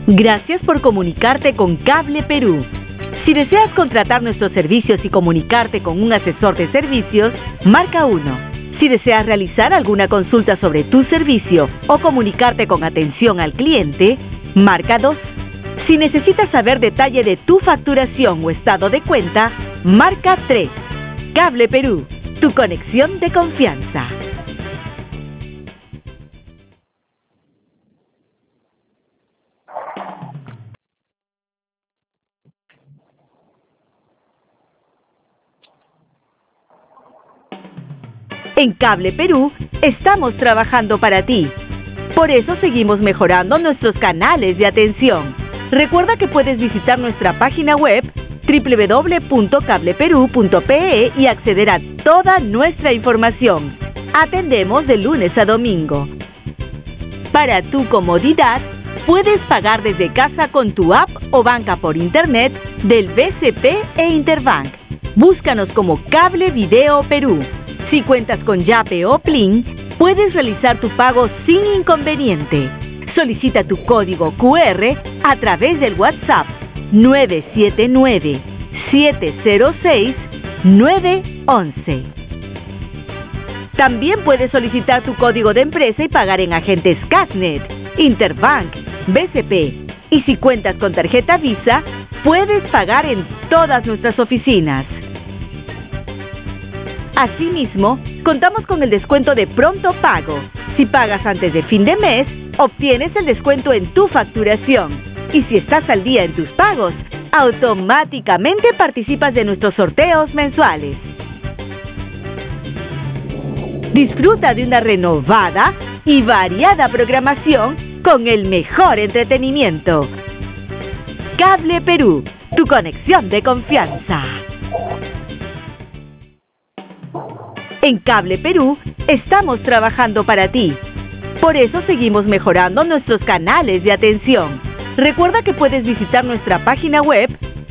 Gracias por comunicarte con Cable Perú. Si deseas contratar nuestros servicios y comunicarte con un asesor de servicios, marca 1. Si deseas realizar alguna consulta sobre tu servicio o comunicarte con atención al cliente, marca 2. Si necesitas saber detalle de tu facturación o estado de cuenta, marca 3. Cable Perú, tu conexión de confianza. En Cable Perú estamos trabajando para ti. Por eso seguimos mejorando nuestros canales de atención. Recuerda que puedes visitar nuestra página web www.cableperu.pe y acceder a toda nuestra información. Atendemos de lunes a domingo. Para tu comodidad, puedes pagar desde casa con tu app o banca por internet del BCP e Interbank. Búscanos como Cable Video Perú. Si cuentas con Yape o Plin, puedes realizar tu pago sin inconveniente. Solicita tu código QR a través del WhatsApp 979-706-911. También puedes solicitar tu código de empresa y pagar en agentes Casnet, Interbank, BCP. Y si cuentas con tarjeta Visa, puedes pagar en todas nuestras oficinas. Asimismo, contamos con el descuento de pronto pago. Si pagas antes de fin de mes, obtienes el descuento en tu facturación. Y si estás al día en tus pagos, automáticamente participas de nuestros sorteos mensuales. Disfruta de una renovada y variada programación con el mejor entretenimiento. Cable Perú, tu conexión de confianza. En Cable Perú estamos trabajando para ti. Por eso seguimos mejorando nuestros canales de atención. Recuerda que puedes visitar nuestra página web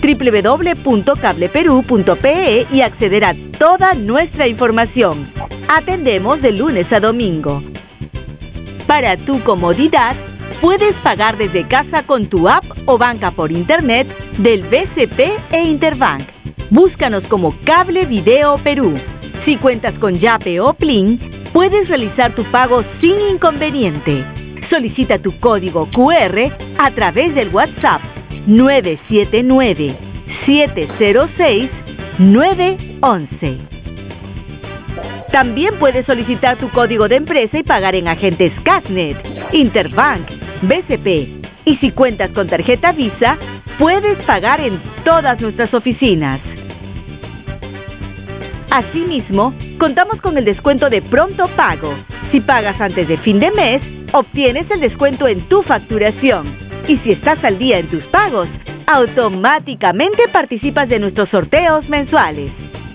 www.cableperu.pe y acceder a toda nuestra información. Atendemos de lunes a domingo. Para tu comodidad, puedes pagar desde casa con tu app o banca por internet del BCP e Interbank. Búscanos como Cable Video Perú. Si cuentas con Yape o Plin, puedes realizar tu pago sin inconveniente. Solicita tu código QR a través del WhatsApp 979-706-911. También puedes solicitar tu código de empresa y pagar en agentes Casnet, Interbank, BCP. Y si cuentas con tarjeta Visa, puedes pagar en todas nuestras oficinas. Asimismo, contamos con el descuento de pronto pago. Si pagas antes de fin de mes, obtienes el descuento en tu facturación. Y si estás al día en tus pagos, automáticamente participas de nuestros sorteos mensuales.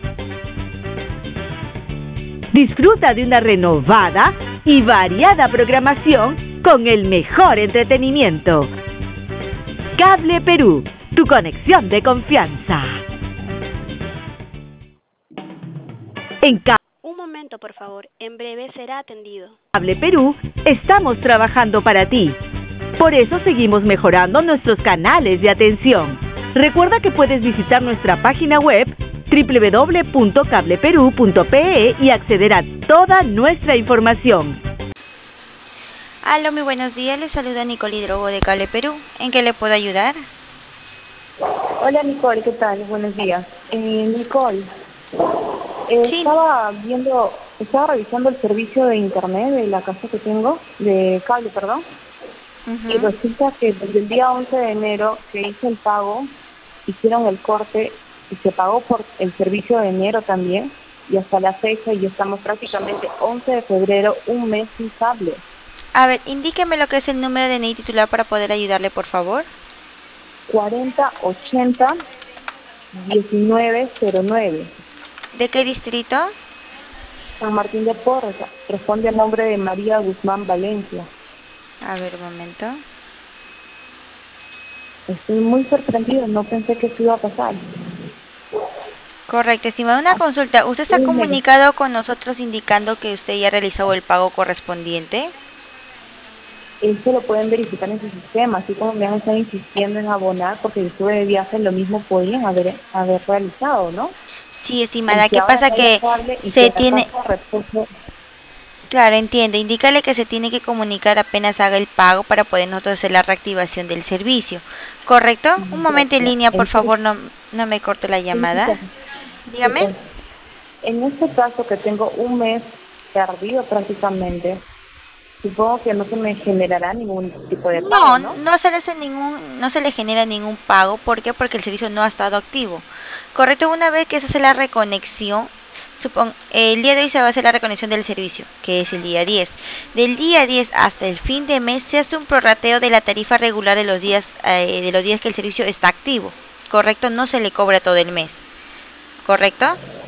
Disfruta de una renovada y variada programación con el mejor entretenimiento. Cable Perú, tu conexión de confianza. Un momento, por favor. En breve será atendido. Cable Perú estamos trabajando para ti. Por eso seguimos mejorando nuestros canales de atención. Recuerda que puedes visitar nuestra página web www.cableperu.pe y acceder a toda nuestra información. Aló, muy buenos días. Les saluda Nicole Hidrogo de Cable Perú. ¿En qué le puedo ayudar? Hola Nicole, ¿qué tal? Buenos días. Nicole, Sí. estaba revisando el servicio de internet de la casa que tengo, de cable, perdón, y resulta que desde el día 11 de enero que hice el pago, hicieron el corte y se pagó por el servicio de enero también, y hasta la fecha, y estamos prácticamente 11 de febrero, un mes sin cable. A ver, indíqueme lo que es el número de DNI titular para poder ayudarle, por favor. 4080-1909. ¿De qué distrito? San Martín de Porres, responde al nombre de María Guzmán Valencia. A ver, un momento. Estoy muy sorprendida, no pensé que esto iba a pasar. Correcto, estimado. Una consulta. ¿Usted se ha comunicado con nosotros indicando que usted ya realizó el pago correspondiente? eso lo pueden verificar en su sistema, así como me han estado insistiendo en abonar, porque yo estuve de viaje, lo mismo podían haber realizado, ¿no? Sí, estimada, Si ¿qué ahora pasa? no haya Que cable y si se acaso tiene, repuso. claro, entiende, indícale que se tiene que comunicar apenas haga el pago para poder nosotros hacer la reactivación del servicio, ¿correcto? Un momento en línea, por Entonces, favor, no me corte la llamada. Dígame. en este caso que tengo un mes perdido prácticamente, supongo que no se me generará ningún tipo de pago, No, ¿no? no se le genera ningún pago. ¿Por qué? Porque el servicio no ha estado activo. Correcto, una vez que se hace la reconexión, el día de hoy se va a hacer la reconexión del servicio, que es el día 10. Del día 10 hasta el fin de mes se hace un prorrateo de la tarifa regular de los días que el servicio está activo. Correcto, no se le cobra todo el mes. ¿Correcto?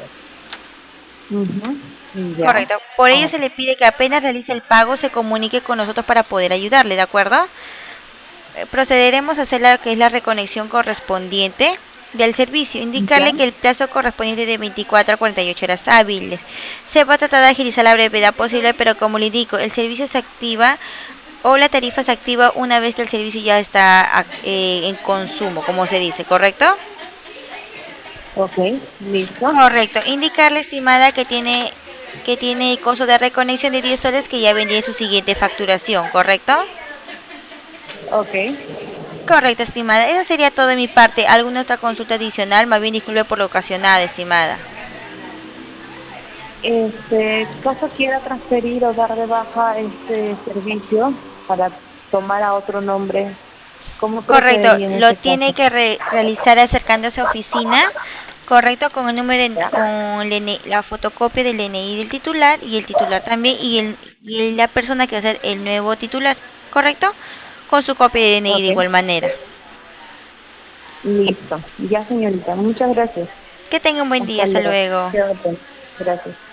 Ya. Correcto. Por ello Ah, se le pide que apenas realice el pago se comunique con nosotros para poder ayudarle, ¿de acuerdo? Procederemos a hacer la que es la reconexión correspondiente del servicio. ya. Indicarle que el plazo correspondiente de 24 a 48 horas hábiles. Se va a tratar de agilizar la brevedad posible, pero como le indico, el servicio se activa o la tarifa se activa una vez que el servicio ya está en consumo, como se dice, ¿correcto? Ok, listo. Correcto. Indicarle, estimada, que tiene costo de reconexión de 10 soles que ya vendría en su siguiente facturación, ¿correcto? Ok. Correcto, estimada. Eso sería todo de mi parte. ¿Alguna otra consulta adicional? Más bien disculpe por lo ocasionada, estimada. Caso quiera transferir o dar de baja este servicio para tomar a otro nombre, ¿cómo Correcto. procedería en Lo este tiene caso? que realizar acercándose a oficina. Correcto, con el número, ¿Ya? con la fotocopia del DNI del titular y el titular también y la persona que va a ser el nuevo titular. ¿Correcto? Con su copia de DNI de Ok, igual manera. listo. Ya, señorita, muchas gracias. Que tenga un buen día. Hasta Hasta luego. luego. Quedo atenta. Gracias.